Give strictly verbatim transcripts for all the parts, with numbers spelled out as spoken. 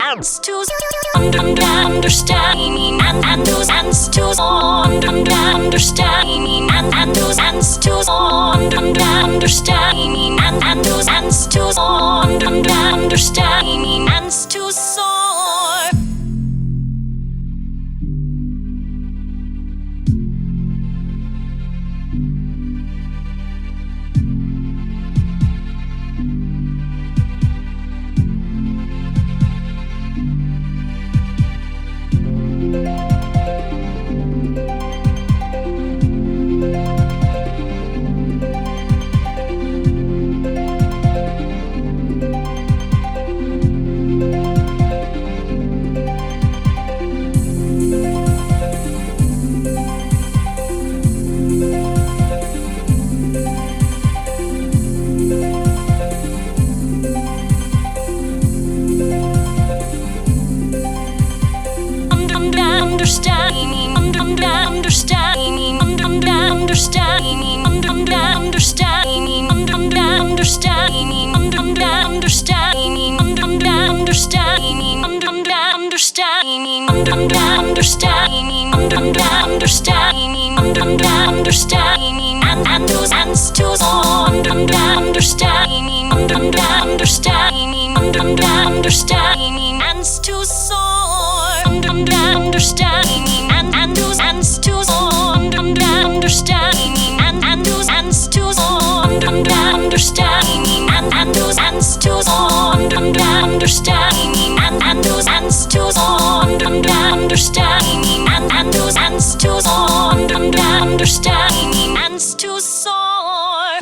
ants to understand and and those ants to understand and and those ants to understand and and those ants to understand ants to soar. Understanding, understanding, understanding, understanding, understanding, understanding, understanding, understanding, understanding, understanding, and and those ants to understanding, understanding, understanding, ants to soar. Understanding and and those ants to understanding and and those ants to understanding and and those ants to understanding and and those ants to understanding and and those ants to understanding ants to soar.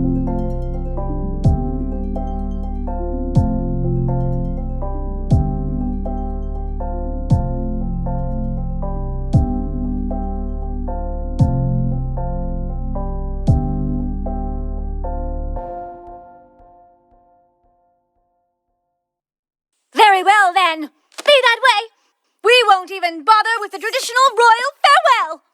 Very well, then. Be that way. We won't even bother with the traditional royal farewell.